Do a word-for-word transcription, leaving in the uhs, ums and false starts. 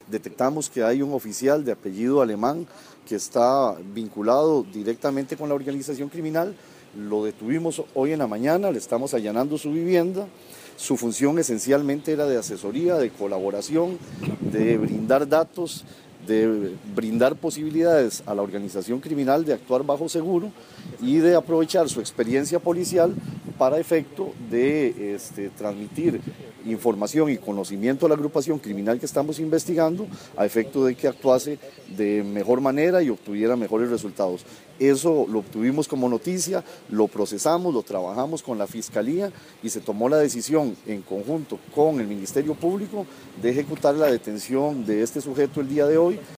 detectamos que hay un oficial de apellido alemán que está vinculado directamente con la organización criminal. Lo detuvimos hoy en la mañana, le estamos allanando su vivienda. Su función esencialmente era de asesoría, de colaboración, de brindar datos, de brindar posibilidades a la organización criminal de actuar bajo seguro y de aprovechar su experiencia policial para efecto de este, transmitir información y conocimiento a la agrupación criminal que estamos investigando, a efecto de que actuase de mejor manera y obtuviera mejores resultados. Eso lo obtuvimos como noticia, lo procesamos, lo trabajamos con la Fiscalía y se tomó la decisión en conjunto con el Ministerio Público de ejecutar la detención de este sujeto el día de hoy.